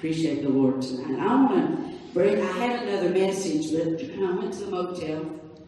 Appreciate the Lord tonight. I had another message, but I went to the motel,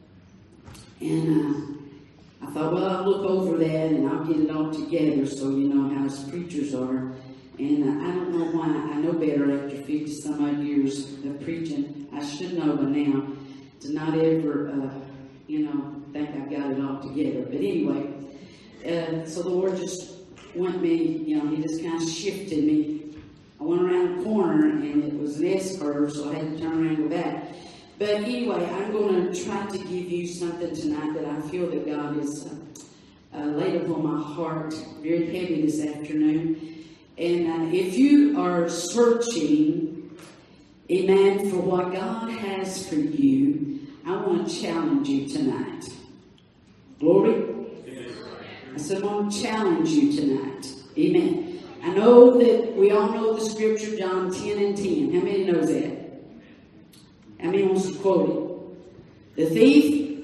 and I thought, well, I'll look over that and I'll get it all together so you know how us preachers are. And I don't know why. I know better after 50-some odd years of preaching. I should know by now to not ever, think I've got it all together. But anyway, so the Lord just went me, He just kind of shifted me. I went around the corner and it was an S-curve, so I had to turn around and go back. But anyway, I'm going to try to give you something tonight that I feel that God has laid upon my heart very heavy this afternoon. And if you are searching, amen, for what God has for you, I want to challenge you tonight. Glory. I said, I want to challenge you tonight. Amen. I know that we all know the scripture, John 10:10. How many knows that? How many wants to quote it? The thief.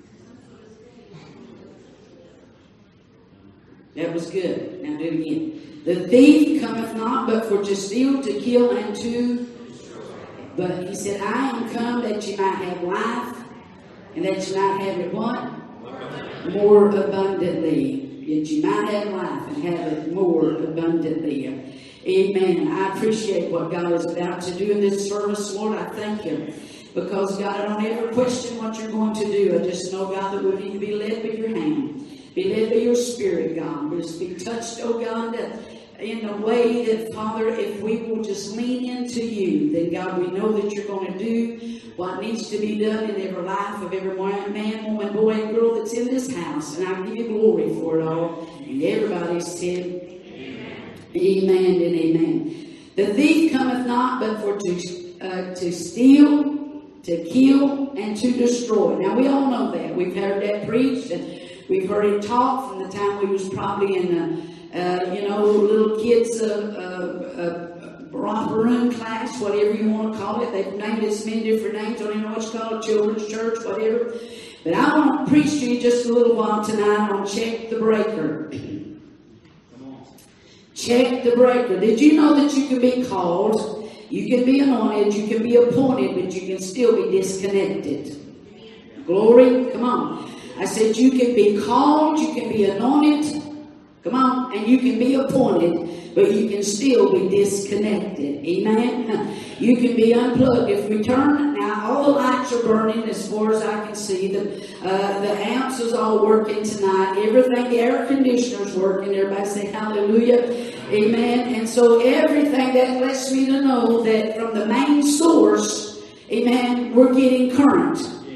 That was good. Now do it again. The thief cometh not but for to steal, to kill, and to destroy. But he said, I am come that ye might have life, and that ye might have it what? More abundantly. That you might have life and have it more abundantly. Amen. I appreciate what God is about to do in this service. Lord, I thank you. Because, God, I don't ever question what you're going to do. I just know, God, that we need to be led by your hand. Be led by your spirit, God. We'll just be touched, oh God, in a way that, Father, if we will just lean into you, then, God, we know that you're going to do what needs to be done in every life of every man, woman, boy, and girl that's in this house. And I give you glory for it all. And everybody said, amen and amen. The thief cometh not but for to steal, to kill, and to destroy. Now, we all know that. We've heard that preached, and we've heard it taught from the time we was probably in the, little kids' romper room class, whatever you want to call it. They've named it many different names. Don't even know what you call it, children's church, whatever. But I want to preach to you just a little while tonight on Check the Breaker. Check the breaker. Did you know that you can be called, you can be anointed, you can be appointed, but you can still be disconnected? Glory. Come on. I said you can be called, you can be anointed, come on, and you can be appointed, but you can still be disconnected. Amen. You can be unplugged. If we turn now, all the lights are burning as far as I can see. The amps is all working tonight. Everything, the air conditioner's working. Everybody say hallelujah. Amen. And so everything that lets me to know that from the main source, amen, we're getting current.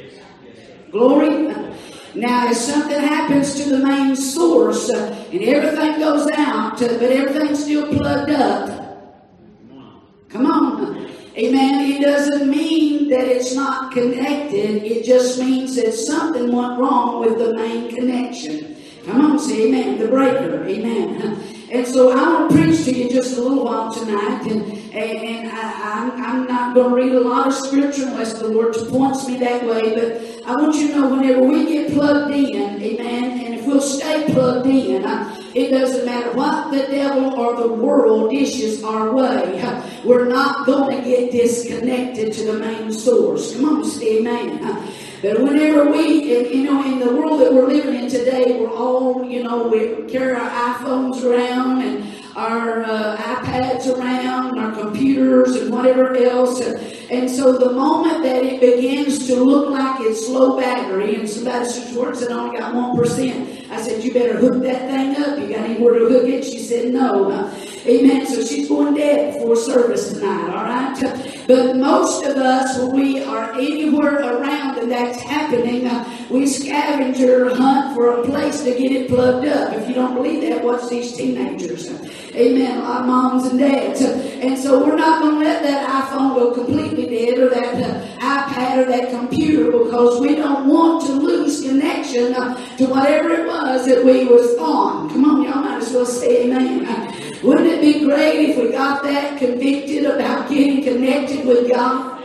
Glory. Now, if something happens to the main source and everything goes out, but everything's still plugged up, come on. Amen. It doesn't mean that it's not connected. It just means that something went wrong with the main connection. Come on, say amen. The breaker. Amen. And so I want to preach to you just a little while tonight. And I'm not going to read a lot of scripture unless the Lord points me that way. But I want you to know whenever we get plugged in, amen, and if we'll stay plugged in, it doesn't matter what the devil or the world dishes our way. We're not going to get disconnected to the main source. Come on, say amen. But whenever we, in the world that we're living in today, we're all, we carry our iPhones around and our iPads around, our computers and whatever else. And so the moment that it begins to look like it's low battery, and somebody said, "Works, it only got 1%. I said, "You better hook that thing up. You got anywhere to hook it?" She said, "No." Amen. So she's going dead before service tonight, all right? But most of us, when we are anywhere around and that's happening, we scavenger hunt for a place to get it plugged up. If you don't believe that, watch these teenagers. Amen. A lot of moms and dads. And so we're not going to let that iPhone go completely dead, or that iPad or that computer, because we don't want to lose connection to whatever it was that we was on. Come on, y'all might as well say amen. Wouldn't it be great if we got that convicted about getting connected with God?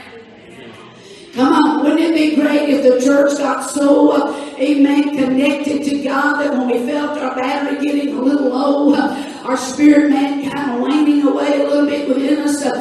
Come on, wouldn't it be great if the church got so, amen, connected to God that when we felt our battery getting a little low, our spirit man kind of waning away a little bit within us,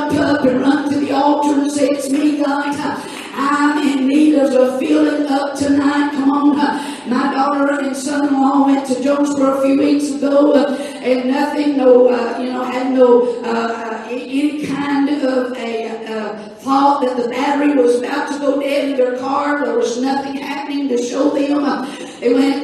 jump up and run to the altar and say, it's me, God. I'm in need of a filling up tonight. Come on. My daughter and son-in-law went to Jonesboro a few weeks ago, and nothing, had no any kind of a thought that the battery was about to go dead in their car. There was nothing happening to show them. They went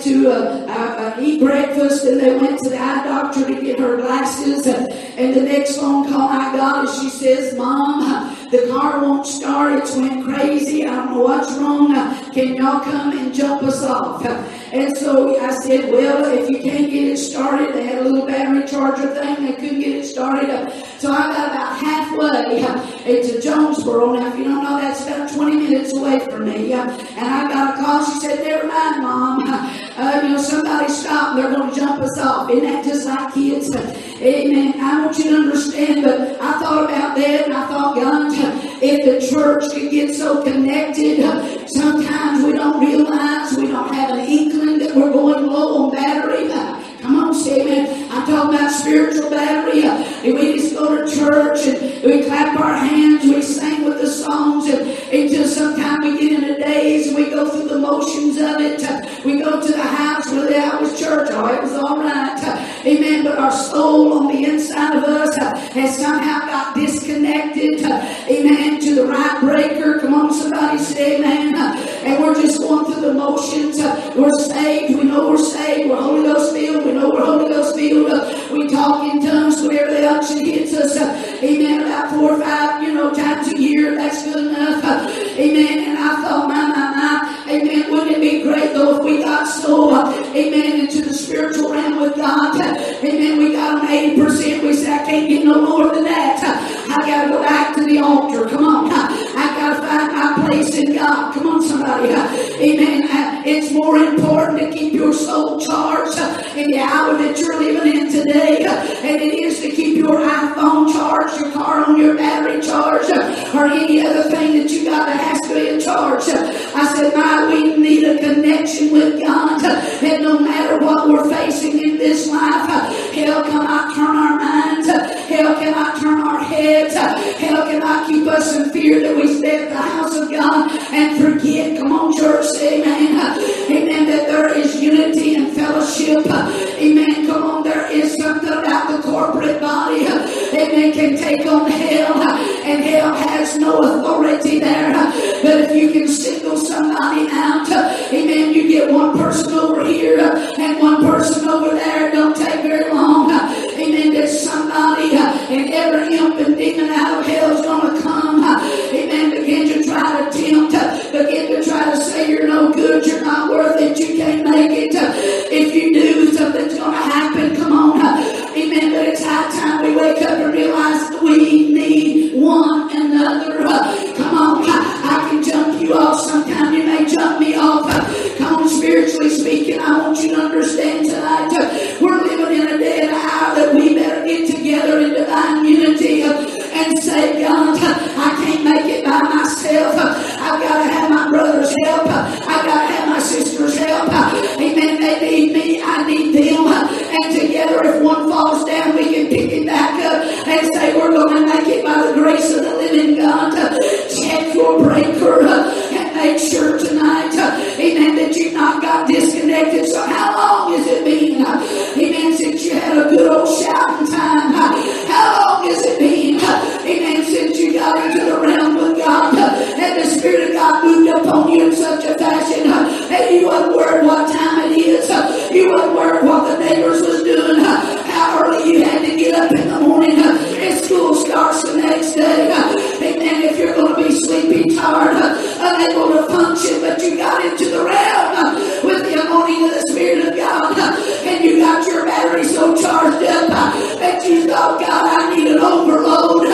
to eat breakfast, and they went to the eye doctor to get her glasses. And the next phone call I got is she says, Mom, the car won't start. It's went crazy. I don't know what's wrong. Can y'all come and jump us off? And so I said, well, if you can't get it started, they had a little battery charger thing. They couldn't get it started. So I got about halfway into Jonesboro. Now, if you don't know, that's about 20 minutes away from me. And I got a call. She said, never mind, Mom. Somebody stopped. They're going to jump us off. Isn't that just like kids? Amen. I want you to understand, but I thought about that, and I thought, God, if the church could get so connected, sometimes we don't realize, we don't have an inkling that we're going low on battery. Come on, say amen. I'm talking about spiritual battery. We just go to church and we clap our hands, we sing with the songs, and until sometime we get in a daze and we go through the motions of it. We go to the house where that was church. Oh, it was all right. Amen. But our soul on the inside of us has somehow got disconnected. Amen. To the right breaker. Come on, somebody say amen. And we're just going through the motions. We're saved. We know we're saved. We're Holy Ghost filled. We know we're Holy Ghost filled. We talk in tongues whenever the unction hits us. Amen. About 4 or 5, times a year. That's good enough. Amen. And I thought, my. Amen. Wouldn't it be great though if we got so, amen, into the spiritual realm with God. Amen. We got them 80%. We say, I can't get no more than that. I got to go back to the altar. Come on. I got to find my place in God. Come on, somebody. Amen. It's more important to keep your soul charged in the hour that you're living in today than it is to keep your iPhone charged, your car on your battery charged, or any other thing that you got that has to be in charge. I said, we need a connection with God. And no matter what we're facing in this life, hell cannot turn our minds. Hell cannot turn our heads. Hell cannot keep us in fear that we stay at the house of God and forget. Come on, church. Amen. Amen. That there is unity and fellowship. Amen. Come on. There is something about the corporate body. Amen. Can take on hell. And hell has no authority there. But if you can single somebody out, amen, you get one person over here and one person over there. It don't take very long. Amen. There's somebody and every imp and demon out of hell is going to come. Amen. Begin to try to tempt. Begin to try to say you're no good. You're not worth it. You can't make it. If you do, something's going to happen. Come on. Amen. But it's high time we wake up and realize we need one another. Come on. I can jump you off. Sometime you may jump me off. Come on, spiritually speaking, I want you to understand tonight. We're living in a day and hour that we better get together in divine unity and say, God, I can't make it by myself. I've got to have my brother's help. I've got to have my sister's help. Amen. They need me. I need them. And together, if one falls down, we can pick it back up and say, we're going to make it by the grace of the living God. Check your breaker and make sure tonight, amen, that you've not got disconnected. So how long has it been, amen, since you had a good old shouting time? How long has it been, amen, since you got into the realm with God and the Spirit of God moved upon you in such a fashion that you wasn't worried what time it is, you wasn't worried what the neighbors was doing, how early you had to get up in the morning, and school starts the next day. Amen. If you're going to be sleepy, tired, unable to function, but you got into the realm with the anointing of the Spirit of God, and you got your battery so charged up that you thought, God, I need an overload.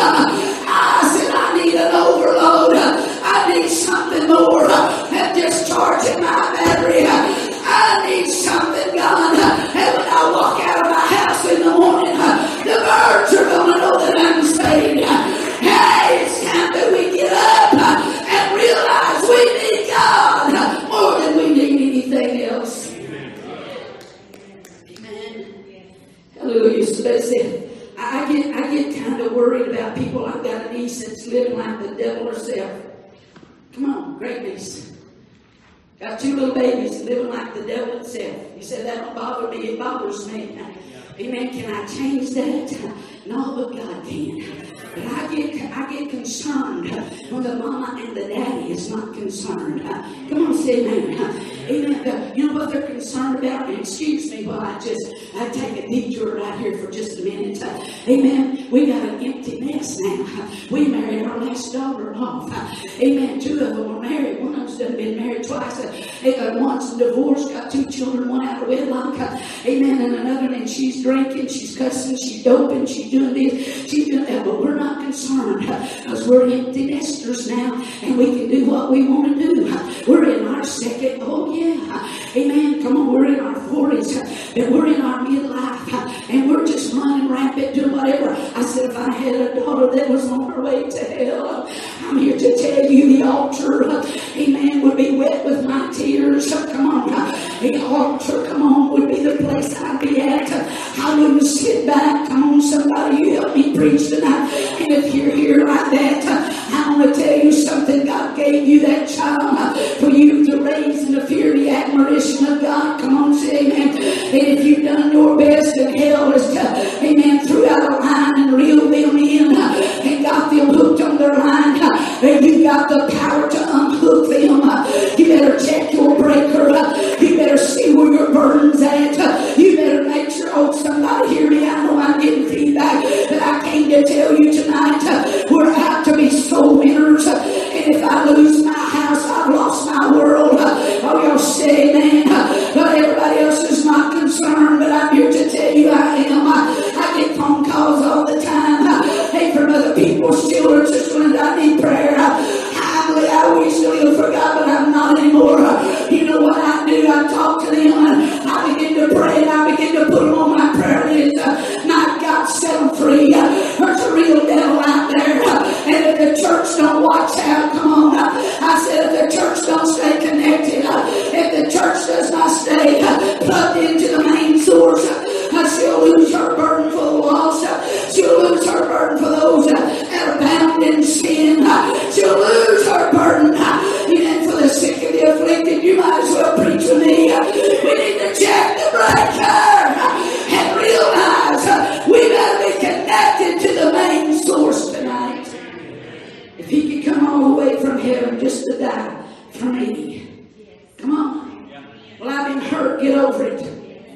I said, I need an overload. I need something more than just charging my battery. I need something, God. And when I walk out of my house in the morning, the birds are going to know that I'm saved. Hey, it's time that we get up and realize we need God more than we need anything else. Amen. Hallelujah. So that's it. I get kind of worried about people. I've got an niece that's living like the devil herself. Come on, great niece. Got 2 little babies living like the devil itself. You said, that don't bother me, it bothers me. Amen. Can I change that? No, but God can. But I get concerned when the mama and the daddy is not concerned. Come on, say amen. Amen. You know what they're concerned about? And excuse me while I take a detour right here for just a minute. Amen. We got an empty nest now. We married our last daughter off. Amen. 2 of them were married. One of them's done been married twice. One's divorced, got 2 children, one out of wedlock. Amen. And another, and she's drinking, she's cussing, she's doping, she's doing this, she's doing that. But we're not concerned because we're empty nesters now and we can do what we want to do. We're in our second, oh yeah. Amen. Come on, we're in our 40s and we're in our midlife and we're just running rampant doing whatever. I said, if I had a daughter that was on her way to hell, I'm here to tell you the altar, amen, would be wet with my tears. Come on, the altar, come on, would be the place I'd be at. I wouldn't sit back. Come on, somebody, you help me preach tonight. And if you're here like that, I want to tell you something. God gave you that child for you to raise in the fear and the admiration of God. Come on, say amen. And if you've done your best, and hell is to, amen, threw out a line and reeled them in and got them hooked on their line, and you got the power to unhook them. You better check your breaker. You better see where your burden's at. You better make sure, oh, somebody hear me. I know I'm getting feedback, but I came to tell you tonight, we're out to be soul winners. And if I lose my house, I've lost my world. Oh, y'all say amen. But everybody else is not concerned, but I'm here to tell you I am. I get phone calls all the time. Hey, from other people's children, just when I need prayer. I wish to live for God, but I'm not anymore. You know what I do? I talk to them and I begin to pray and I begin to put them on my prayer list. My God, set them free. There's a real devil out there. And if the church don't watch out, come on. I said if the church don't stay connected, if the church does not stay plugged into the main source, she'll lose her burden for the lost. She'll lose her burden for those that are bound in sin. She'll lose her burden even for the sick and the afflicted. You might as well preach with me. We need to check the breaker and realize we better be connected to the main source tonight. If he could come all the way from heaven just to die for me. Come on. Well, I've been hurt. Get over it.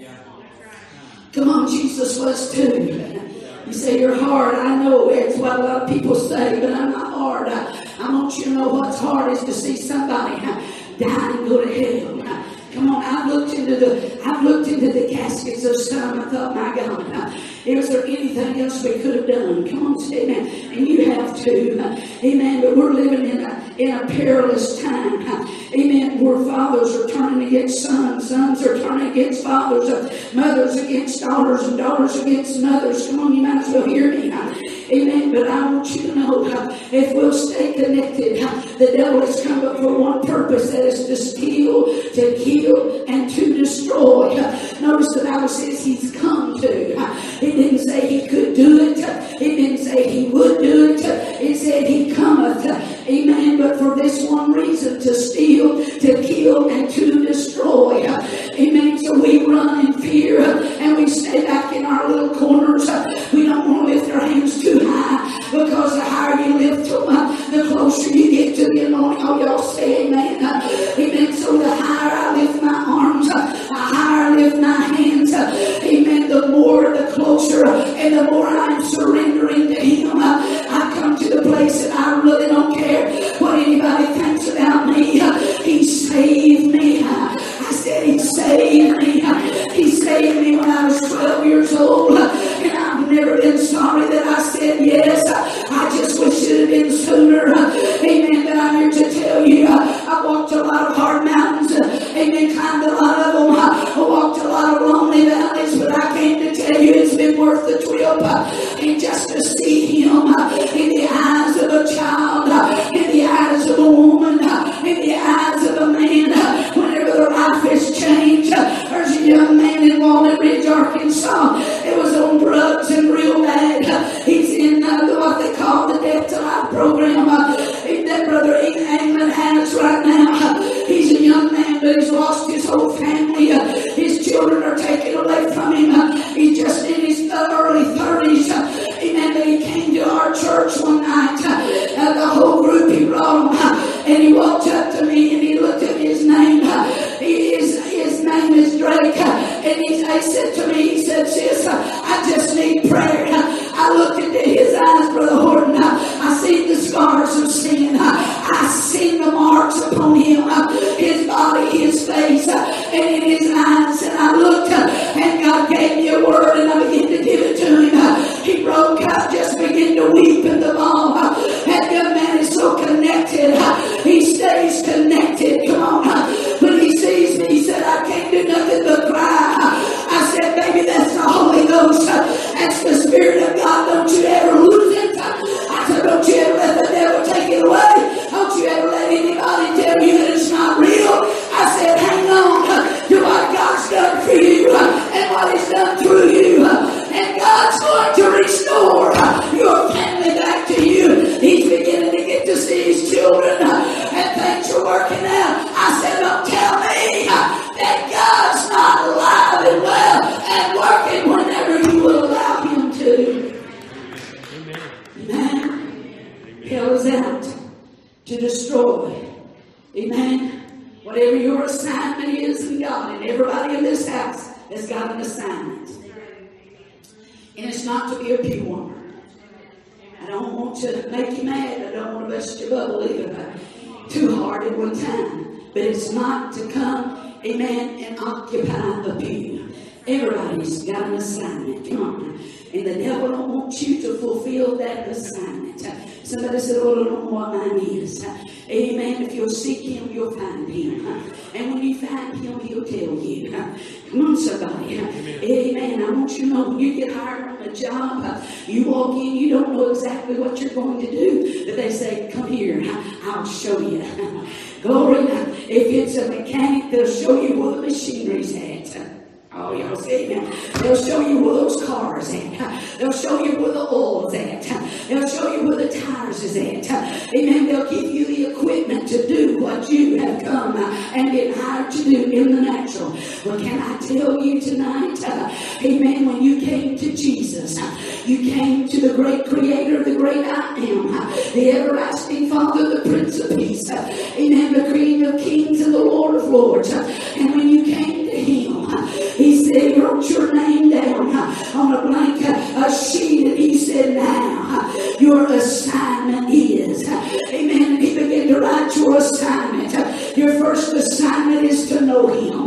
Come on, Jesus was too. You say you're hard. I know it's what a lot of people say, but I'm not hard. I want you to know what's hard is to see somebody die and go to hell. Come on, I've looked into the caskets of some. I thought, my God, is there anything else we could have done? Come on, say amen. And you have to, amen. But we're living in a perilous time, amen. Where fathers are turning against sons, sons are turning against fathers, mothers against daughters, and daughters against mothers. Come on, you might as well hear me, amen. But I want you to know, if we'll stay connected, the devil has come up for one purpose, that is to steal, to kill, and to destroy. Notice the Bible says he's come to. It didn't say he could do it. It didn't say he would do it. It said he cometh. Amen. But for this one reason, to steal, to kill, and to destroy. Amen. So we run in fear and we stay back in our little corners. We don't want to lift our hands too high, because the higher you lift them, the closer you get to the anointing. Oh, y'all say amen. Amen. So the higher I lift my arms, the higher I lift my hands, amen, the more, the closer, and the more I'm surrendering to him. I come to the place that I really don't care what anybody thinks about me. He saved me. I said he saved program that Brother England has right now. He's a young man, but he's lost his whole family. His children are taken away from him. He's just in his early 30s. Amen. But he came to our church one night. The whole group, he brought him. And he walked up to me and he looked at his name. His name is Drake. And he said to me, he said, sis, I just need prayer. I looked into his eyes, Brother Horton. I seen the scars of sin. I seen the marks upon him, his body, his face, and in his eyes. And I looked, and God gave me a word, and I began to give it to him. He broke out, just began to weep in the ball. That young man is so connected. He stays connected. Come on. When he sees me, he said, I can't do nothing but cry. I said, baby, that's the Holy Ghost. That's the Spirit of God. Don't you ever lose it. I said, don't you ever let the devil take it away. Don't you ever let anybody tell you that it's not real. I said, hang on to what God's done for you and what He's done through you. And God's going to restore your family back to you. He's beginning to get to see His children and things are working out. I said, don't tell me that God's not alive and well and working whenever you will allow Him to. Amen. Hell is out to destroy. Amen. Whatever your assignment is in God, and everybody in this house has got an assignment. And it's not to be a pew warmer. I don't want to make you mad. I don't want to bust your bubble either too hard at one time. But it's not to come, amen, and occupy the pew. Everybody's got an assignment. Come on. And the devil don't want you to fulfill that assignment. Somebody said, oh, I don't know what mine is. Amen. If you'll seek Him, you'll find Him. And when you find Him, He'll tell you. Come on, somebody. Amen. I want you to know when you get hired on a job, you walk in, you don't know exactly what you're going to do. But they say, come here, I'll show you. Glory. If it's a mechanic, they'll show you where the machinery's at. Oh, y'all see him. They'll show you where those cars at. They'll show you where the oil's at. They'll show you where the tires is at. Amen. They'll give you the equipment to do what you have come and been hired to do in the natural. Well, can I tell you tonight, amen, when you came to Jesus, you came to the great Creator, the great I am, the everlasting Father, the Prince of Peace, amen, the King of Kings and the Lord of Lords. And when you came to Him, He said, wrote your name down on a blank sheet, and He said, now your assignment is, amen, and He began to write your assignment. Your first assignment is to know Him.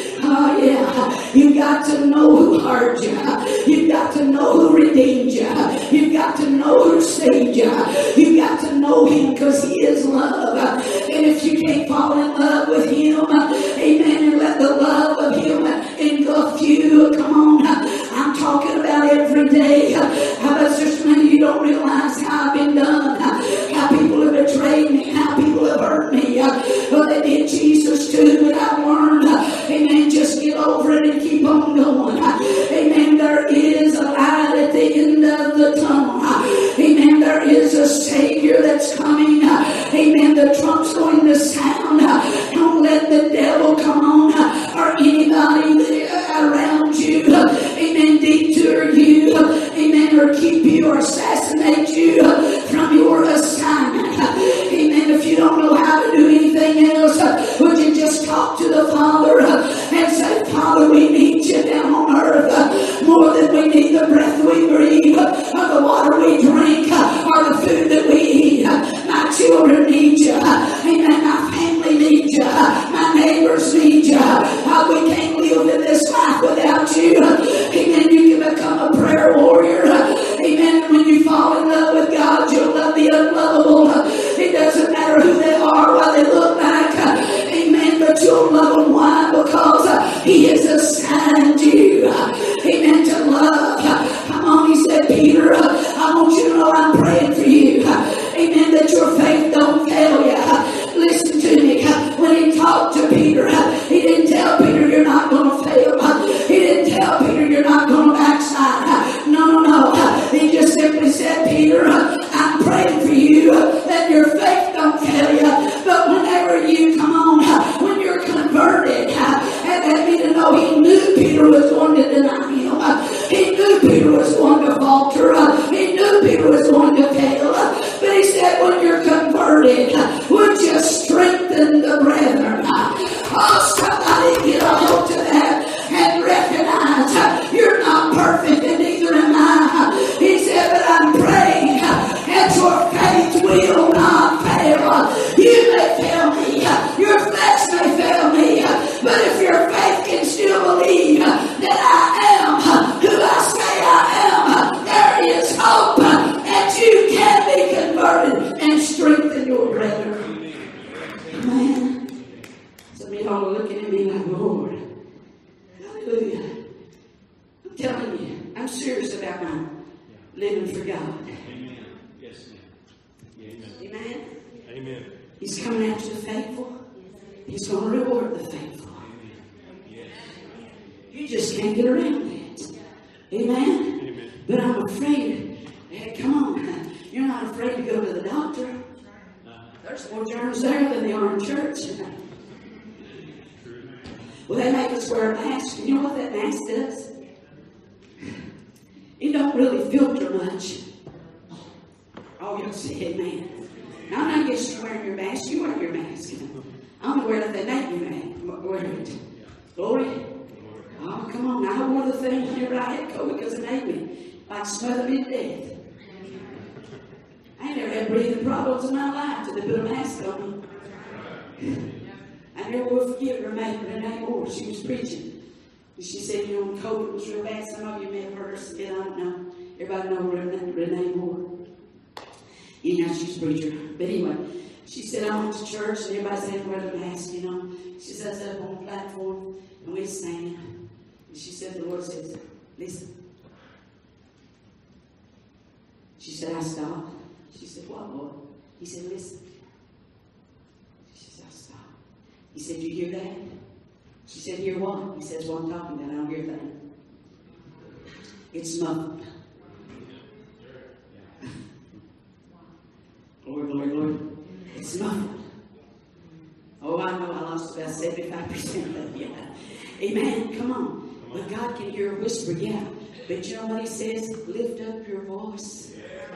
Oh yeah, you've got to know who hired you. You've got to know who redeemed you. You've got to know who saved you. You've got to know Him because He is love. And if you can't fall in love with Him, amen, and let the love of Him engulf you, come on. I'm talking about every day. How about just many of you don't realize how I've been done, how people have betrayed me, how people have hurt me. Well, they did Jesus too, but I've learned, amen, just get over it and keep on going. Amen, there is a light at the end of the tunnel. Amen, there is a Savior that's coming. Amen, the trump's going to sound. Don't let the devil come on or anybody around you, amen, detour you, amen, or keep you or assassinate you from your assignment. Amen. If you don't know how to do anything else, would you just talk to the Father and say, Father, we need you down on earth more than we need the breath we breathe, or the water we drink, or the food that we eat. My children need you. Amen. My family needs you. My neighbors need you. We can't live in this life without you. Amen. You can become a prayer warrior. Amen. And when you fall in love with God, you'll love the unlovable. It doesn't matter who they are, what they look like. Amen. But you'll love them. Why? Because He has assigned you. Amen. To love. Come on. He said, Peter, I want you to know I'm praying for you. Amen. That your faith don't fail you. Listen to me. When He talked to Peter, He didn't tell Peter you're not going to fail. He didn't tell Peter you're not going to backslide. No. He just simply said, Peter, I'm praying for you He's coming after the faithful. He's going to reward the faithful. You just can't get around that. Amen? But I'm afraid. Hey, come on. You're not afraid to go to the doctor. There's more germs there than there are in church. Well, they make us wear a mask. You know what that mask does? It don't really filter much. Oh, you'll see, amen. Now, I'm not against you wearing your mask. You wear your mask. I'm going to wear it if they make me wear it. Glory. Oh, come on. I wore the thing here I had COVID because it made me like smother me to death. I ain't never had breathing problems in my life till they put a mask on me. I never will forget Renee Moore. She was preaching. And she said, you know, when COVID was real bad, some of you may have heard her say, I don't know. Everybody know Renee Moore. You know, she's a preacher. But anyway, she said, I went to church and everybody said, wear the mask, you know. She said, I sat up on the platform and we were singing. And she said, the Lord says, listen. She said, I stopped. She said, what, Lord? He said, listen. She said, I stopped. He said, you hear that? She said, hear what? He says, what I'm talking about. I don't hear that. It's muffled. Glory, glory, glory. It's muffled. Oh, I know I lost about 75% of it. Yeah. Amen. Come on. But God can hear a whisper, yeah. But you know what he says? Lift up your voice.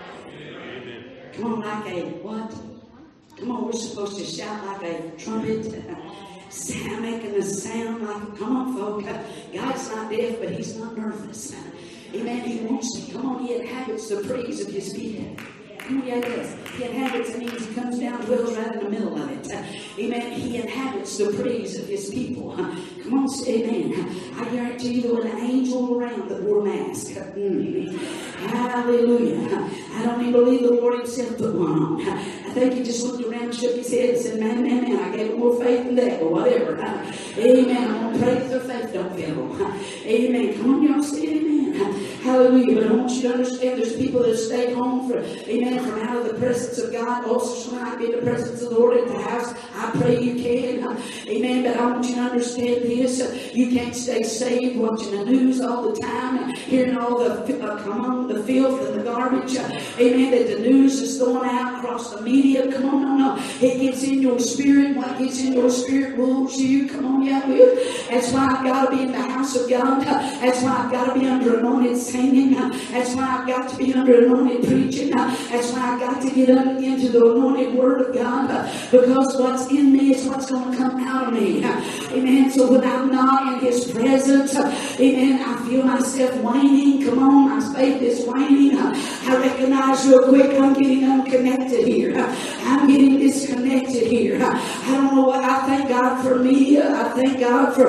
Come on, like a what? Come on, we're supposed to shout like a trumpet. Sound, making a sound like, come on, folk. God's not deaf, but he's not nervous. Amen. He wants to. Come on, he inhabits the praise of his people. Yeah, yes. He inhabits, it means he comes down, dwells right in the middle of it. Amen. He inhabits the praise of his people. Come on, say amen. I guarantee you there was an angel around that wore a mask. Hallelujah. I don't even believe the Lord himself put one on. I think he just looked around, shook his head, and said, man, I gave him more faith than that, or whatever. Amen. I'm going to pray that their faith don't fail. Amen. Come on, y'all say amen. Hallelujah. But I want you to understand there's people that stay home for, amen, from out of the presence of God. Also, shall not be in the presence of the Lord at the house. I pray you can. Amen. But I want you to understand this. You can't stay saved watching the news all the time and hearing all the, the filth and the garbage. Amen. That the news is throwing out across the media. Come on, no. It gets in your spirit. What gets in your spirit moves you. Come on, yeah, will. That's why I've got to be in the house of God. That's why I've got to be under anointed singing. That's why I've got to be under anointed preaching. That's why I've got to get into the anointed word of God. Because what's in me is what's going to come out of me. Amen. So when I'm not in his presence, amen, I feel myself waning. Come on, my faith is waning. I recognize real quick I'm getting unconnected here. I'm getting disconnected here. I don't know what. I thank God for media. I thank God for,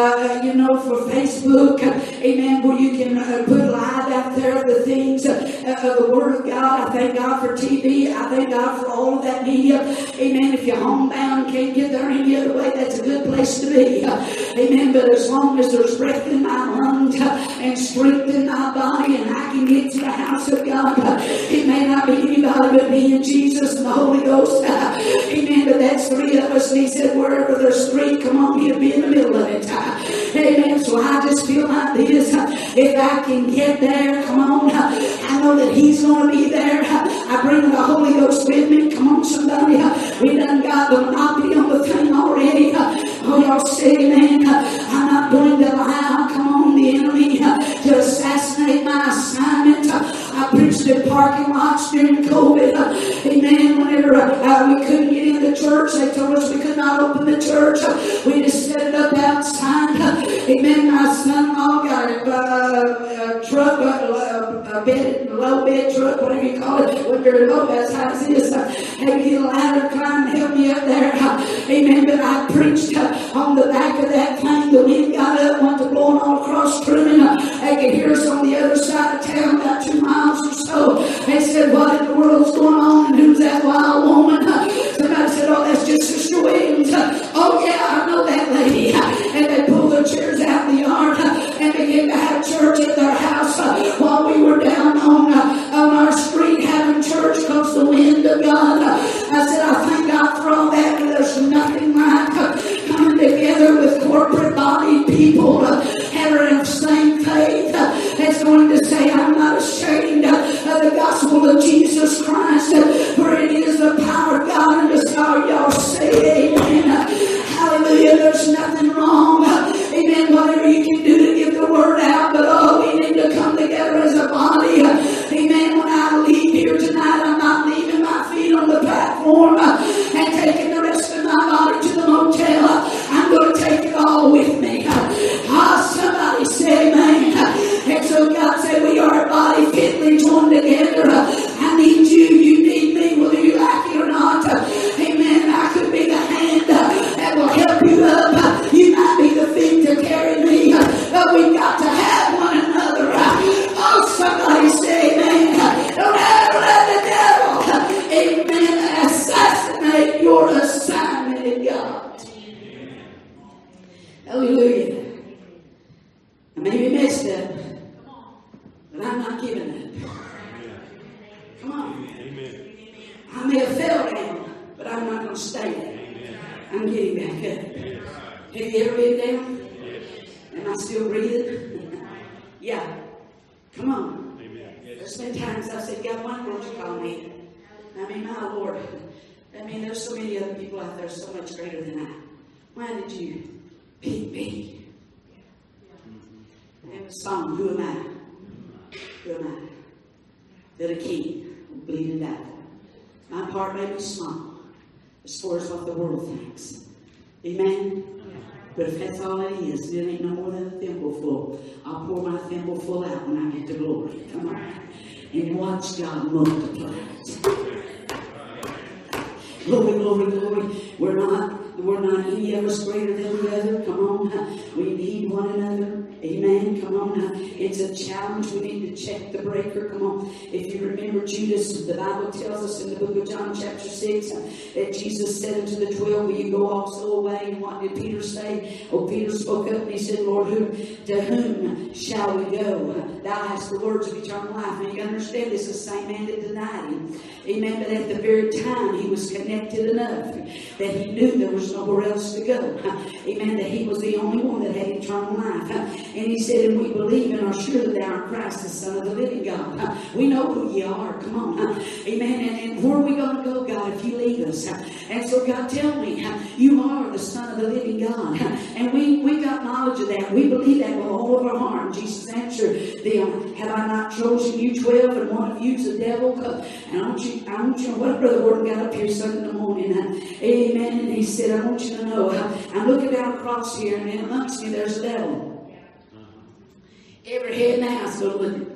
for Facebook. Amen. Where you can put live out there the things of the Word of God. I thank God for TV. I thank God for all of that media. Amen. If you're homebound and can't get there any other way, that's a good place to be. Amen. But as long as there's breath in my lungs and strength in my body and I can get to the house of God, it may not be anybody but me and Jesus and the Holy Ghost. Amen. But that's three of us. And he said, wherever there's three, come on, he'll be in the middle of it. Amen. So I just feel like this. If I can get there, come on. I know that he's going to be there. I bring the Holy Ghost with me. Come on, somebody. We done got the monopoly on the thing already. Oh, y'all say amen. I'm not going to allow, come on, the enemy to assassinate my assignment. I preached in parking lots during COVID. Amen. Whenever we couldn't get in the church, they told us we could not open the church. We just set it up outside. Amen. My son-in-law got a truck, a low bed truck, whatever you call it. Wasn't very low, that's how it is. Had to get a ladder, climb, and help me up there. Amen. But I preached on the back of that thing. The wind got up, went to blowing all across Truman. They could hear us on the other side of town, about 2 miles or so. They said, what in the world's going on? And who's that wild woman? Somebody said, oh, that's just Sister Williams. Oh, yeah, I know that lady. And they pulled their chairs out in the yard and began to have church at their house while we were down on our street having church because the wind of God. I said, I thank God for all Come on. Amen. I may have fell down, but I'm not going to stay there. I'm getting back up. Have you ever been down? Am I still breathing? Yeah. Come on. There's been times I've said, God, why won't you call me? I mean, my Lord. I mean, there's so many other people out there so much greater than I. Why did you pick me? And the song, who am I? Who am I? That a king will bleed and die for. My part may be small as far as what the world thinks. Amen? But if that's all it is, it ain't no more than a thimble full. I'll pour my thimble full out when I get to glory. Come on. And watch God multiply it. Glory, glory, glory. We're not any of us greater than the other. Come on. We need one another. Amen. Come on. It's a challenge. We need to check the breaker. Come on. If you remember Judas, the Bible tells us in the book of John chapter 6 that Jesus said unto the 12, will you go also away? And what did Peter say? Oh, Peter spoke up and he said, Lord, to whom shall we go? Thou hast the words of eternal life. And you understand this is the same man that denied him. Amen. But at the very time he was connected enough that he knew there was nowhere else to go. Amen. That he was the only one that had eternal life. And he said, and we believe and are sure that thou art Christ, the Son of the living God. We know who you are. Come on. Amen. And where are we going to go, God, if you leave us? And so, God, tell me, you are the Son of the living God. And we got knowledge of that. We believe that with all of our heart. And Jesus answered them, have I not chosen you 12 and one of you's the devil? And I want you to know what Brother Gordon got up here Sunday in the morning. Amen. And he said, I want you to know, I'm looking down across here and amongst me there's a devil. Every head in the house go looking.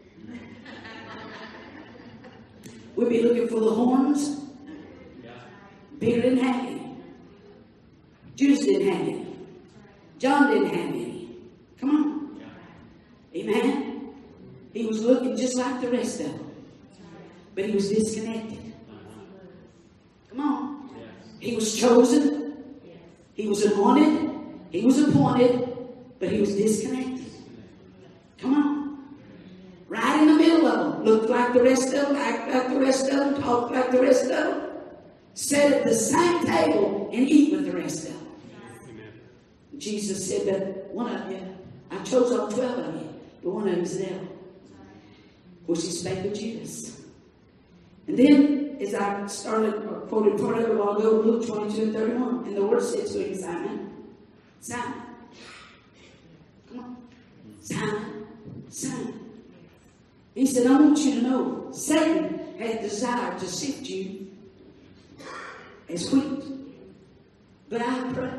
We'll be looking for the horns. Peter didn't have any. Judas didn't have any. John didn't have any. Come on. Amen. He was looking just like the rest of them. But he was disconnected. Come on. He was chosen. He was anointed. He was appointed. But he was disconnected. Come on. Right in the middle of them. Looked like the rest of them. Act like the rest of them. Talked like the rest of them. Sat at the same table and eat with the rest of them. Jesus said that one of you, I chose all 12 of you, but one of them is the devil. Of course, he spake with Judas. And then, as I quoted part of it a while ago, Luke 22 and 31, and the Lord said to him, Simon, Simon, come on, Simon, Simon. He said, I want you to know, Satan had desired to sift you as wheat, but I prayed.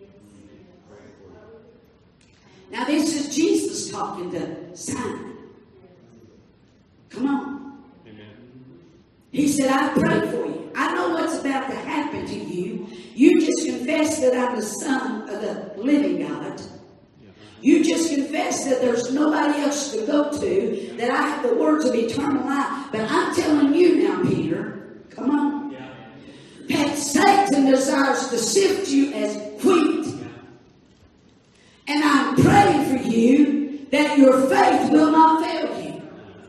Now this is Jesus talking to Simon. Come on. Amen. He said, I prayed for you. I know what's about to happen to you. You just confessed that I'm the Son of the living God. You just confessed that there's nobody else to go to, that I have the words of eternal life. But I'm telling you now, Peter, come on, that Satan desires to sift you as wheat. And I'm praying for you that your faith will not fail you.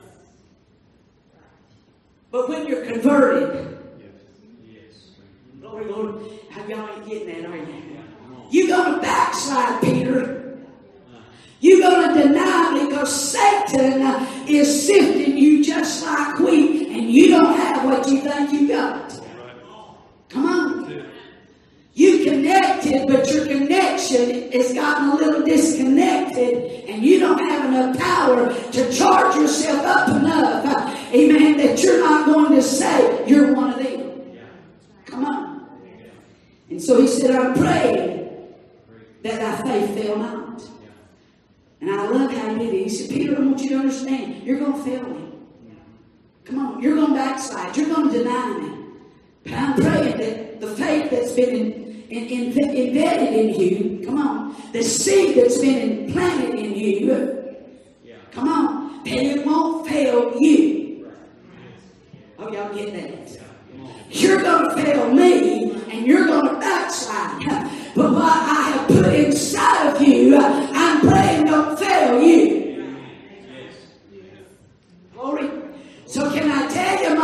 But when you're converted, Lord, Lord, y'all ain't getting that, are you? You're going to backslide, Peter. You're going to deny because Satan is sifting you just like wheat, and you don't have what you think you got. Come on. You connected, but your connection has gotten a little disconnected, and you don't have enough power to charge yourself up enough, amen, that you're not going to say you're one of them. Come on. And so he said, I'm praying that thy faith fail not. And I love how he did it. He said, Peter, I want you to understand, you're going to fail me. Come on, you're going to backslide. You're going to deny me. But I'm praying that the faith that's been embedded in you, come on, the seed that's been implanted in you, come on, that it won't fail you. Oh, y'all get that? You're going to fail me, and you're going to backslide. But what I have put inside of you, I'm praying don't fail you. Glory. So can I tell you,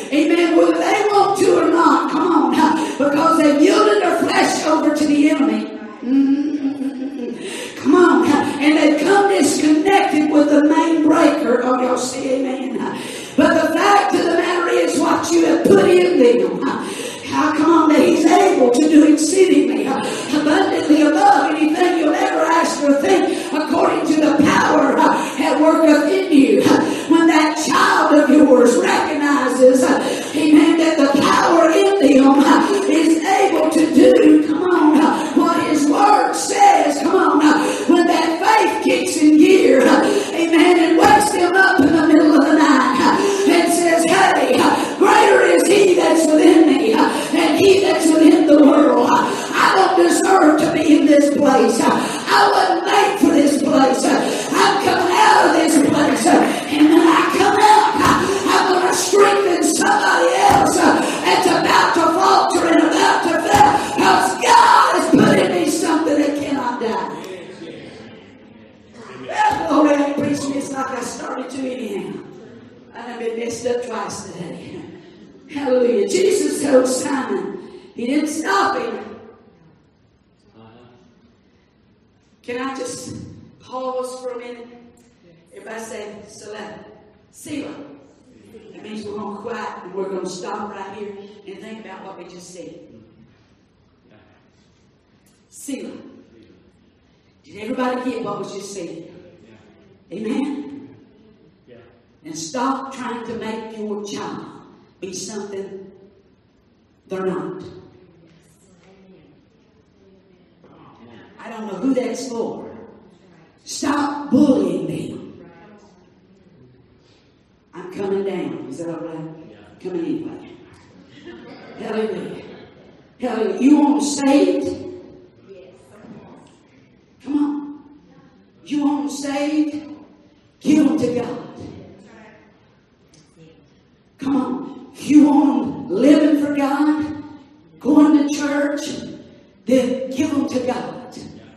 Amen. Whether they want to or not. Come on. Because they've yielded their flesh over to the enemy. Come on. And they've come disconnected with the main breaker. Oh, y'all see, amen. But the fact of the matter is what you have put in them. Come on, that He's able to do exceedingly abundantly above anything you'll ever ask or think, according to the power that worketh in you. When that child of yours recognizes, amen, that the power in them is able to do, come on, what His Word says, come on, when that faith kicks in gear, amen, and wakes them up in the middle of the night and says, hey, greater is He that's within me than he that's within the world. I don't deserve to be in this place. I wasn't made for this place. I'm coming out of this place. And when I come out, I'm going to strengthen somebody else that's about to falter and about to fail. Because God has put in me something that cannot die. Oh, I ain't preaching this like I started to anyhow. I've been messed up twice today. Hallelujah. Jesus told Simon, He didn't stop him. Can I just pause for a minute? Everybody say, Selah. That means we're going to quiet and we're going to stop right here and think about what we just said. Selah. Did everybody get what was just said? Amen? And stop trying to make your child be something they're not. I don't know who that's for. Stop bullying them. I'm coming down. Is that all right? Coming anyway. Hallelujah. Hallelujah. You want saved? Come on. You want saved? Give them to God. Come on. You want them living for God, going to church, then give them to God.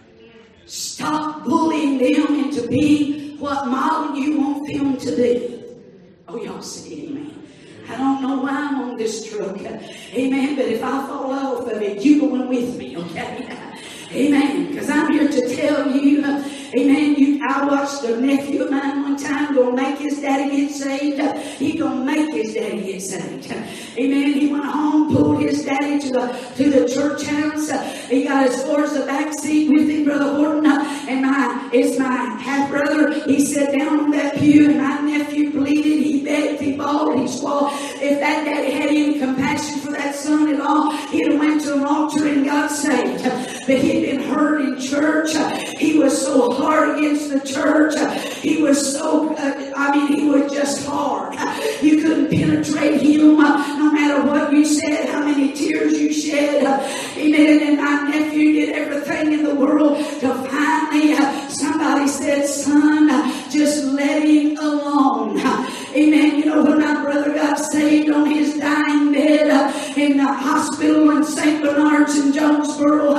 Stop bullying them into being what model you want them to be. Oh, y'all see, amen. I don't know why I'm on this truck, amen, but if I fall off of it, you going with me, okay? Amen. Because I'm here to tell you, amen, I watched a nephew of mine one time going to make his daddy get saved. He going to make his daddy get saved. Amen. He went home, pulled his daddy to the church house. He got as far as the back seat with him, Brother Horton. And it's my half-brother. He sat down on that pew, and my nephew pleaded. He begged, he bawled, he squalled. If that daddy had any compassion for that son at all, he'd have went to an altar and got saved. But he'd been hurt in church. He was so hard against the church. He was so, he was just hard. You couldn't penetrate him no matter what you said, how many tears you shed. Amen. And my nephew did everything in the world to finally, somebody said, son, just let him alone. Amen. You know, when my brother got saved on his dying bed in the hospital in St. Bernard's in Jonesboro,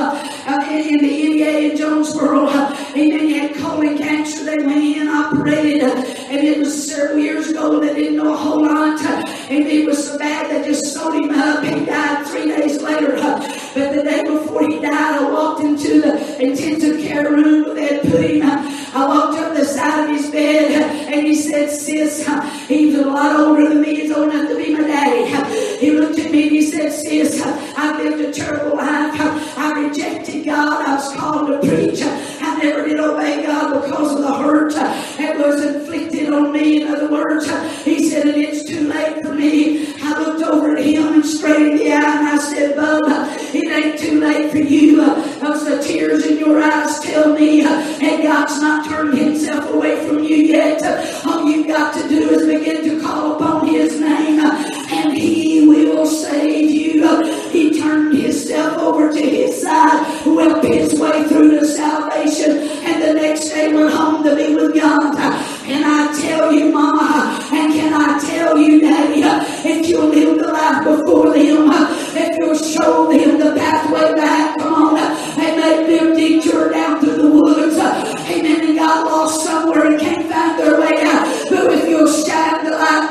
in the NEA in Jonesboro, amen, he had colon cancer. They went in, operated, and it was several years ago. They didn't know a whole lot, and it was so bad they just sewed him up. He died 3 days later. But the day before he died, I walked into the intensive care room where they had put him. I walked up the side of his bed, and he said, sis, he was a lot older than me. He's old enough to be my daddy. He looked at me and he said, sis, I've lived a terrible life. I rejected God. I was called to preach. I never did obey God because of the hurt that was inflicted on me. In other words, he said, and it's too late for me. I looked over at him and straight in the eye, and I said, Bub, it ain't too late for you. Those the tears in your eyes tell me that God's not turned himself away from you yet. All you've got to do is begin to call upon his name, and he will save you. He turned himself over to his side, wept his way through to salvation, and the next day went home to be with God. And I tell you, Mama, and can I tell you, Daddy, if you'll live the life before them, if you'll show them the pathway back, come on, and make them detour down through the woods, amen, and got lost somewhere and can't find their way out. But if you'll shine the light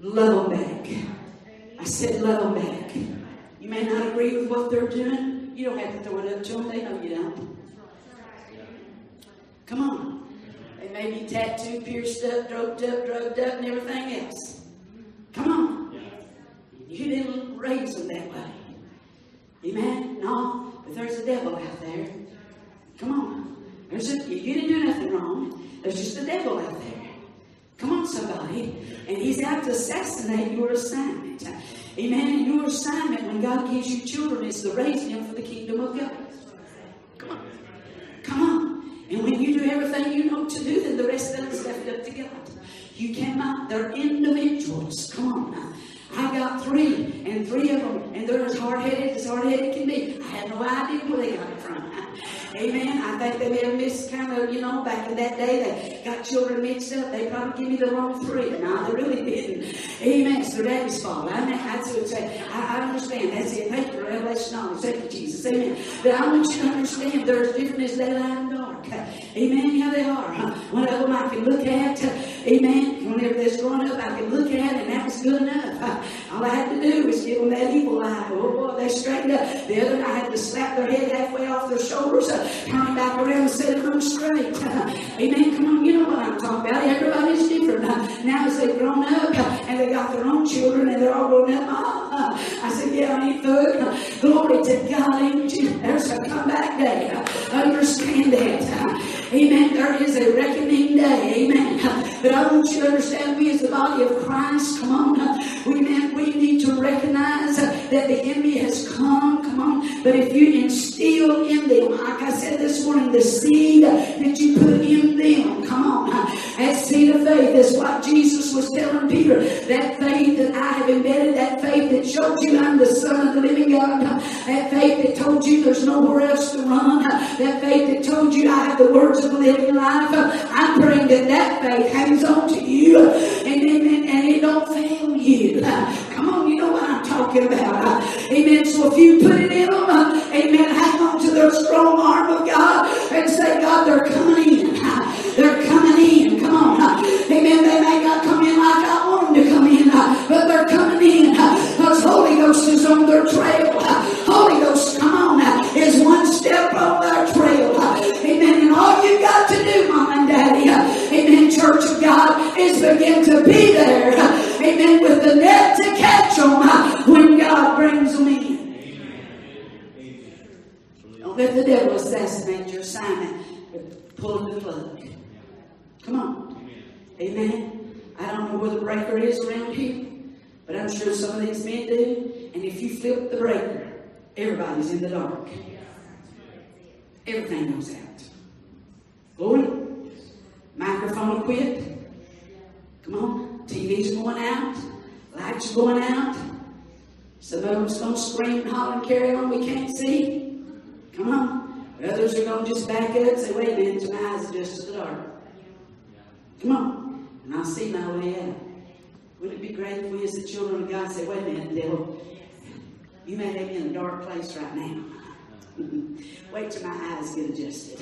love them back. I said, love them back. You may not agree with what they're doing. You don't have to throw it up to them. They know you don't. Come on. They may be tattooed, pierced up, drugged up, and everything else. Come on. You didn't raise them that way. Amen? No, but there's a devil out there. Come on. You didn't do nothing wrong. There's just a devil out there. Come on, somebody. And he's out to assassinate your assignment. Amen? Your assignment when God gives you children is to raise them for the kingdom of God. Come on. Come on. And when you do everything you know to do, then the rest of it's left up to God. You cannot. They're individuals. Come on now. I got three, and three of them, and they're as hard-headed can be. I had no idea where they got it from. Amen. I think they may have missed kind of, back in that day, they got children mixed up. They probably give me the wrong three. No, they really didn't. Amen. It's their daddy's fault. I mean, that's what say. I understand. That's it. Make the revelation knowledge. Thank you, Jesus. Amen. But I want you to understand they're as different as daylight and dark. Amen. Yeah, they are. One of them I can look at. Amen. Whenever they're growing up, I can look at it, and that was good enough. All I had to do was give them that evil eye. Oh, boy, they straightened up. The other, I had to slap their head halfway off their shoulders, turn them back around and set them straight. Amen. Come on, you know what I'm talking about. Everybody's different. Now as they've grown up and they got their own children and they're all grown up, I said, yeah, I need food. Glory to God. Ain't you? There's a comeback day. Understand that. Amen. There is a reckoning day. Amen. But I want you to understand, we as the body of Christ, come on, we need to recognize that the enemy has come. Come on. But if you instill in them, like I said this morning, the seed that you put in them, come on, that seed of faith is what Jesus was telling Peter. That faith that I have embedded, that faith that showed you I'm the Son of the living God, that faith that told you there's nowhere else to run, that faith that told you I have the words of living life, I'm praying that faith hangs on to you and it don't fail you. Come on, you know what I'm talking about. Amen. So if you put it in them, amen, hang on to the strong arm of God and say, God, they're coming in. They're coming in. Come on. Amen. They may not come in like I want them to come in, but they're coming in because Holy Ghost is on their trail. Holy Ghost, come on, is one step on their trail. Amen. And all you got to do, Mom and Daddy, amen, Church of God, is begin to be there. Amen. With the net to catch them when God brings them in. Don't let the devil assassinate your assignment. Pull the plug. Come on. Amen. I don't know where the breaker is around here, but I'm sure some of these men do. And if you flip the breaker, everybody's in the dark. Everything goes out. Glory. Microphone will quit. Come on. TV's going out. Lights are going out. Some of them's going to scream and holler and carry on. We can't see. Come on. Others are going to just back up and say, wait a minute, my eyes are just to the dark. Come on. And I'll see my way out. Wouldn't it be great if we as the children of God say, wait a minute, devil, you may have me in a dark place right now. Wait till my eyes get adjusted.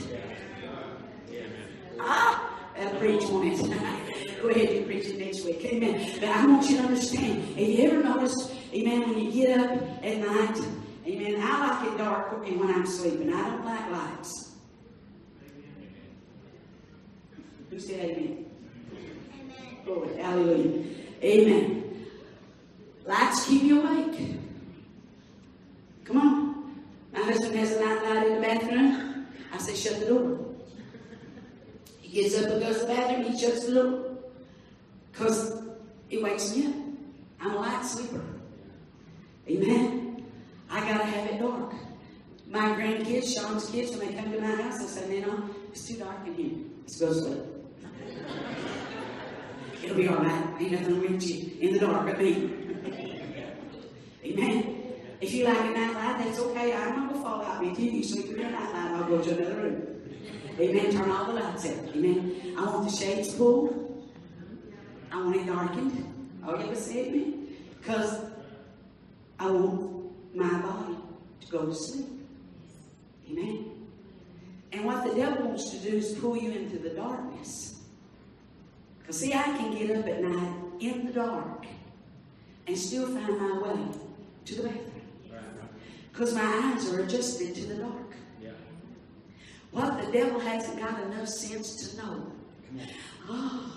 I'll preach on it. Go ahead and preach it next week. Amen. But I want you to understand, have you ever noticed, amen, when you get up at night, amen, I like it dark when I'm sleeping. I don't like lights. Who said amen? Amen. Glory. Hallelujah. Amen. Lights keep you awake. Come on. My husband has a night light in the bathroom. I say, shut the door. He gets up and goes to the bathroom. He shuts the door. Because it wakes me up. I'm a light sleeper. Amen. I got to have it dark. My grandkids, Sean's kids, when they come to my house, I say, man, it's too dark in here. Let's go to sleep. It'll be all right. Ain't nothing to reach you in the dark but me. Amen. If you like a night light, that's okay. I'm not going to fall out with you. You sleep in your night light, I'll go to another room. Amen. Turn all the lights out. Amen. I want the shades pulled. I want it darkened. Oh, you ever say amen? Because I want my body to go to sleep. Amen. And what the devil wants to do is pull you into the darkness. Because see, I can get up at night in the dark and still find my way to the bathroom. Because my eyes are adjusted to the dark. What the devil hasn't got enough sense to know. Oh,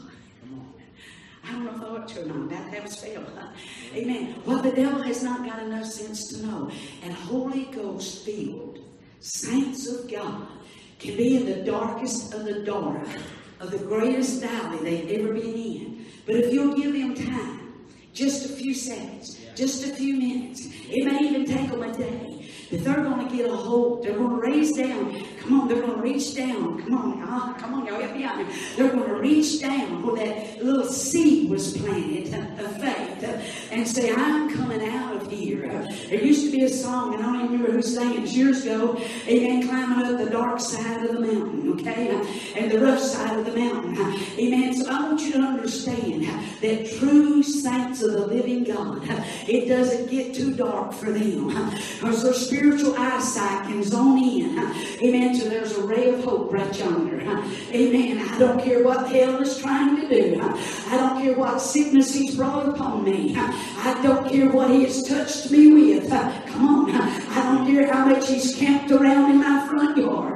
I don't know if I ought to or not. I'm about to have a spell. Amen. What the devil has not got enough sense to know. And Holy Ghost filled saints of God can be in the darkest of the dark, of the greatest valley they've ever been in. But if you'll give them time, just a few seconds, just a few minutes, it may even take them a day. But they're going to get a hold. They're going to raise down. Come on, they're going to reach down. Come on, come on, y'all help me out here. They're going to reach down where that little seed was planted of faith and say, I'm coming out of here. There used to be a song, and I don't even remember who sang it years ago. Amen. Climbing up the dark side of the mountain, okay? And the rough side of the mountain. Amen. So I want you to understand that true saints of the living God, it doesn't get too dark for them. Because their spiritual eyesight can zone in. Amen. So there's a ray of hope right yonder. Amen. I don't care what hell is trying to do. I don't care what sickness he's brought upon me. I don't care what he has touched me with. Come on. I don't care how much he's camped around in my front yard.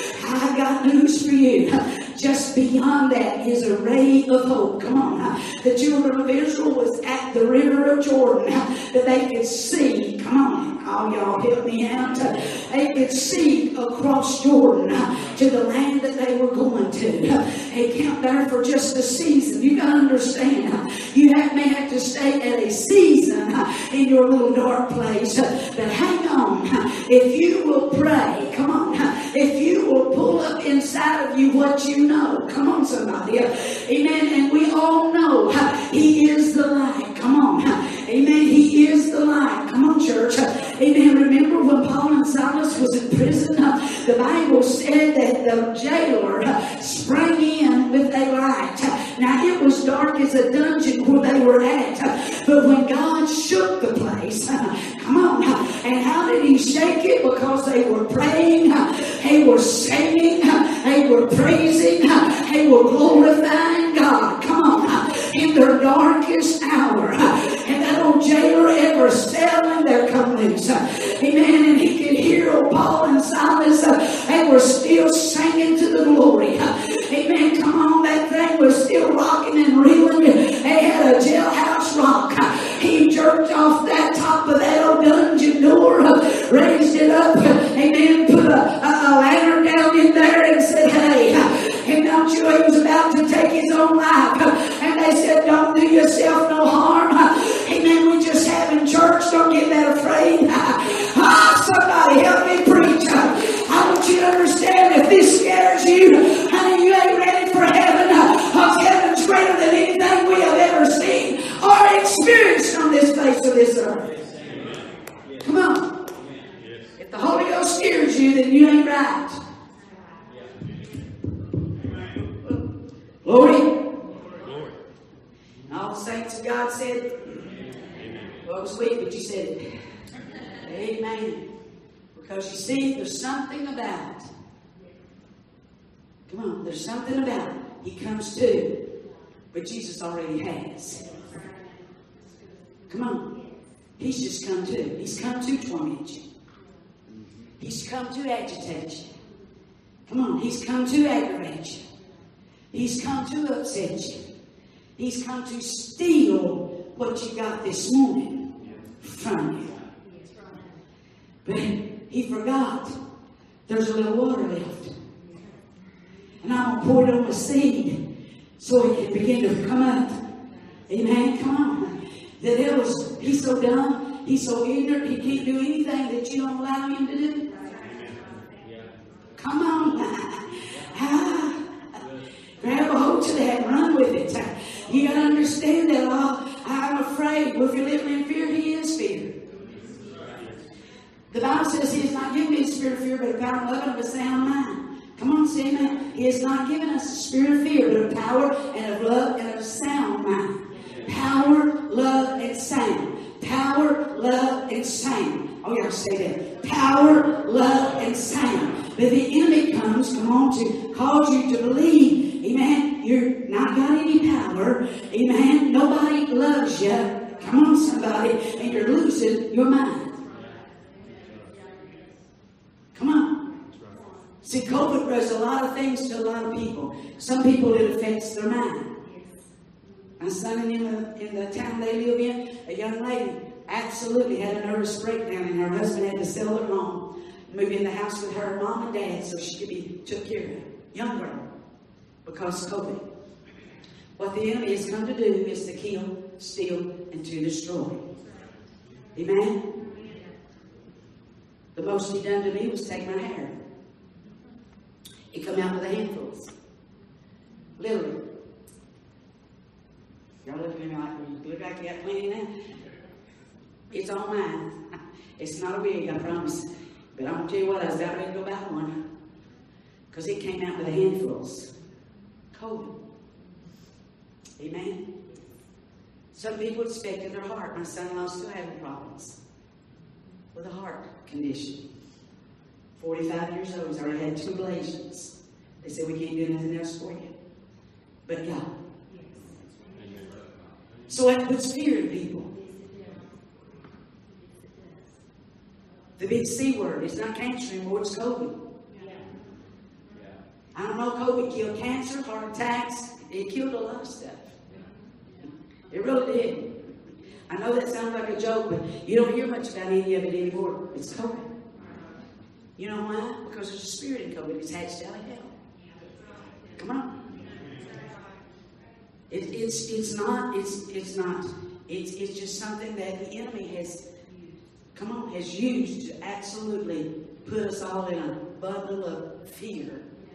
I got news for you. Just beyond that is a ray of hope. Come on. The children of Israel was at the river of Jordan that they could see. Come on. Oh, y'all help me out. They could see across Jordan to the land that they were going to. They camped there for just a season. You got to understand. You may have to stay at a season in your little dark place. But hang on. If you will pray, come on. If you will pull up inside of you what you know. Come on, somebody. Amen. And we all know he is the light. Come on. Amen. He is the light. Come on, church. Amen. Remember when Paul and Silas was in prison? The Bible said that the jailer sprang in with a light. Now, it was dark as a dungeon where they were at. But when God shook the place, come on. And how did he shake it? Because they were praying. They were singing. They were praising. They were glorifying God. Come on. In their darkest hour. And that old jailer ever selling their come loose. Amen. And he could hear old Paul and Silas. They were still singing to the glory. Amen. Come on. That thing was still rocking and reeling. They had a jailhouse rock. He jerked off that top of that old dungeon door. Raised it up. Amen. Put a lantern down in there and said, hey. And don't you, he was about to take his own life. And they said, don't do yourself no harm. Amen. We just having church. Don't get that afraid. Somebody help me preach. I want you to understand, if this scares you, honey, you ain't ready for heaven. Because heaven's greater than anything we have ever seen or experienced on this face of this earth. Come on. If the Holy Ghost scares you, then you ain't right. Glory. All the saints of God said, well, it was weak, but you said it. Amen. Because you see, there's something about it. Come on, there's something about it. He comes to, but Jesus already has. Come on. He's just come to. He's come to torment you. He's come to agitate you. Come on. He's come to aggravate you. He's come to upset you. He's come to steal what you got this morning from you. But he forgot there's a little water left. And I'm going to pour it on the seed so it can begin to come up. Amen. Come on. The devil's, he's so dumb. He's so ignorant. He can't do anything that you don't allow him to do. Come on. Grab a hold to that and run with it. You got to understand that I'm afraid. Well, if you're living in fear, he is fear. The Bible says he has not given me a spirit of fear, but a power of love and of a sound mind. Come on, say amen. He has not given us a spirit of fear, but of power and of love and of a sound mind. Power, love, and sound. Power, love, and sound. Oh, y'all say that. Power, love, and sound. But the enemy comes, come on, to cause you to believe, amen, you're not got any power. Amen. Nobody loves you. Come on, somebody. And you're losing your mind. Come on. See, COVID does a lot of things to a lot of people. Some people, it affects their mind. My son in the town they live in, a young lady absolutely had a nervous breakdown, and her husband had to sell their home, move in the house with her mom and dad so she could be took care of. Young girl, because of COVID. What the enemy has come to do is to kill, steal, and to destroy. Amen? The most he done to me was take my hair. He come out with a handfuls. Literally. Y'all look at me like, you look like you got plenty now. It's all mine. It's not a wig, I promise. But I'm going to tell you what, I was about ready to go buy one. Because it came out with a handfuls. COVID. Amen? Some people expected their heart. My son-in-law's still having problems with a heart condition. 45 years old. He's already had 2 ablations. They said, we can't do nothing else for you but God. So that puts fear in people. The big C word. It's not cancer anymore, it's COVID. I don't know, COVID killed cancer, heart attacks. It killed a lot of stuff. It really did. I know that sounds like a joke, but you don't hear much about any of it anymore. It's COVID. You know why? Because there's a spirit in COVID. It's hatched out of hell. Come on. It's just something that the enemy has used to absolutely put us all in a bundle of fear.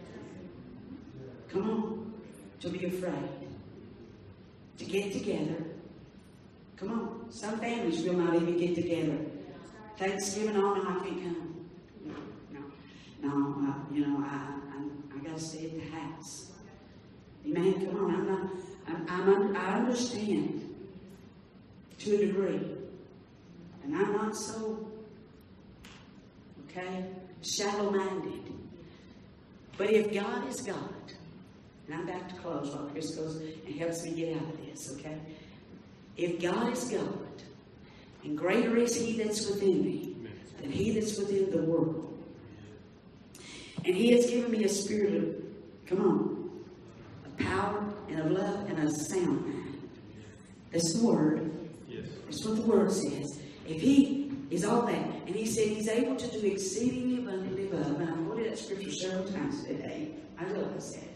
Come on. To be afraid. To get together. Come on. Some families will not even get together. Thanksgiving, oh no, I can't come. No, I got to stay at the house. Amen. Come on. I understand to a degree. And I'm not so, shallow-minded. But if God is God, and I'm about to close while Chris goes and helps me get out of this, okay? If God is God, and greater is He that's within me than he that's within the world. And He has given me a spirit of power and of love and a sound mind. That's the Word. Yes. That's what the Word says. If He is all that, and He said He's able to do exceedingly abundantly above, and I've quoted that scripture several times today. I realize that.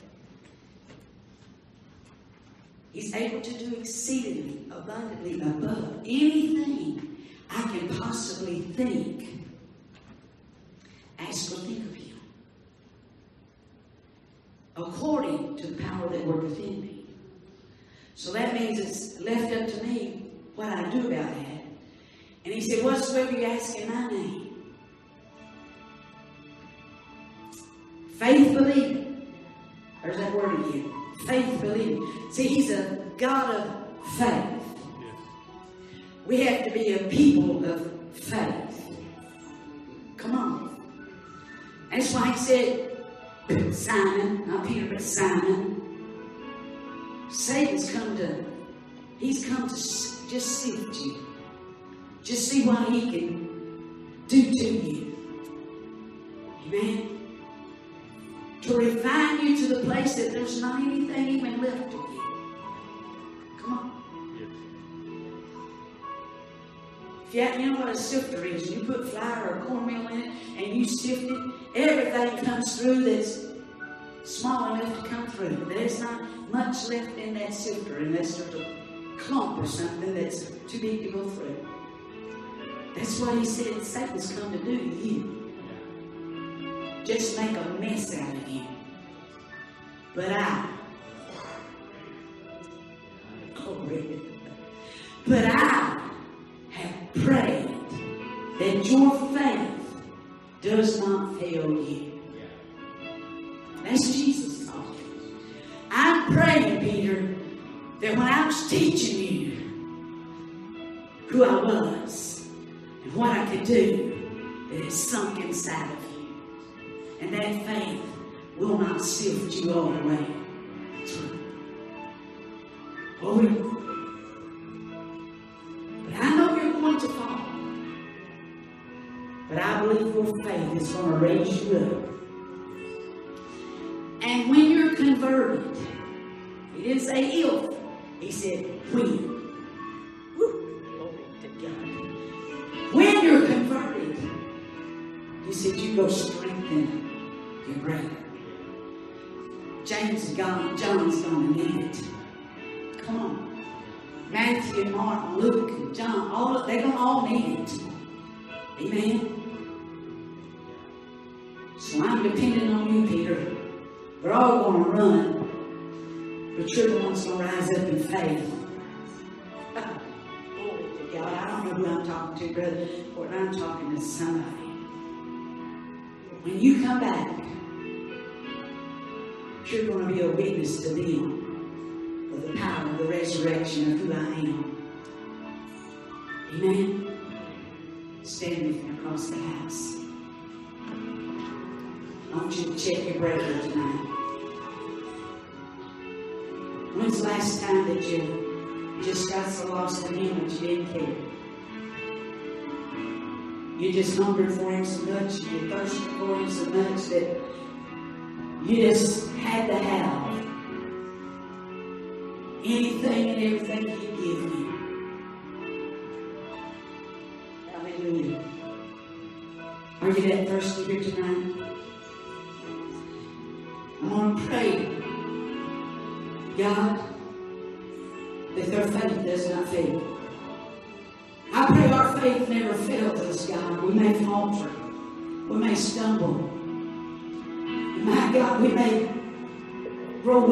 He's able to do exceedingly abundantly above anything I can possibly think, ask or think of Him, according to the power that worketh in me. So that means it's left up to me what I do about that. And He said, whatsoever you ask in my name, faith believing. There's that word again. Faith believing. See, He's a God of faith. Yes. We have to be a people of faith. Come on. That's why He said, Simon, not Peter, but Simon, Satan's come to just sift you. Just see what he can do to you. Amen. To refine you to the place that there's not anything even left of you. Come on. Yes. If you know what a sifter is, you put flour or cornmeal in it and you sift it, everything comes through that's small enough to come through. There's not much left in that sifter unless there's a clump or something that's too big to go through. That's what He said Satan's come to do to you. Just make a mess out of you. But I have prayed that your faith does not fail you. That's Jesus talking. I'm praying, Peter, that when I was teaching you who I was and what I could do, that it sunk inside of you. And that faith will not sift you all the way through. Oh, faith is going to raise you up. And when you're converted, he didn't say if, he said when. Woo, glory to God. When you're converted, he said you go strengthen your brother. James and John's going to need it. Come on. Matthew and Mark and Luke and John, they're going to all need it. Amen. So I'm depending on you, Peter. We're all going to run, but you're the one's going to rise up in faith. Glory to God. I don't know who I'm talking to, Brother Gordon. I'm talking to somebody. When you come back, you're going to be a witness to them of the power of the resurrection of who I am. Amen. Stand with me across the house. I want you to check your breaker tonight. When's the last time that you just got so lost in Him that you didn't care? You just hungered for Him so much, you thirsted for Him so much that you just had to have anything and everything He'd give you. Hallelujah. Are you that thirsty here tonight? I'm going to pray, God, that their faith does not fail. I pray our faith never fails us, God. We may falter. We may stumble. And my God, we may grow